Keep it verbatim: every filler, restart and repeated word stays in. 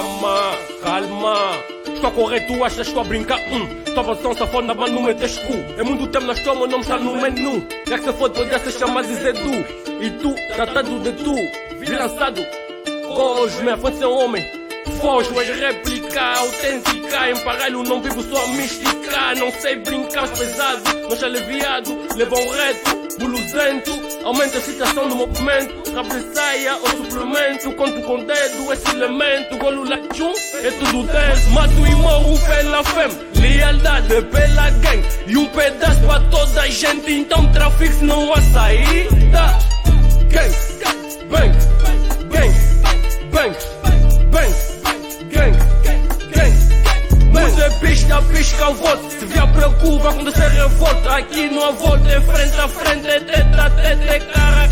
calma, calma. Estou a correr, tu achas que estou a brincar? Hum. Tua versão safona, mas não metes cu. É muito tempo na estou, meu nome está no menu. Já que se for, podia ser chamado de Zedu. E tu, tratado de tu, vi lançado. Hoje, minha fonte é um homem. Foge, mas réplica autêntica. Em paralelo não vivo só a mística. Não sei brincar pesado, mas aliviado. Leva um reto, buluzento. Aumenta a excitação no movimento. Rabre-saia ou suplemento. Conto com dedo, esse elemento. Golo la tchum, é tudo dentro. Mato e morro pela femme. Lealdade pela gang. E um pedaço pra toda a gente. Então trafique não há saída. Gang, bang, gang, bang, bang, gang, gang. Muda pista, pisca o voto. Se vier preocupa, vai acontecer revolta. Aqui não há volta, é frente a frente, é teta a teta, é cara a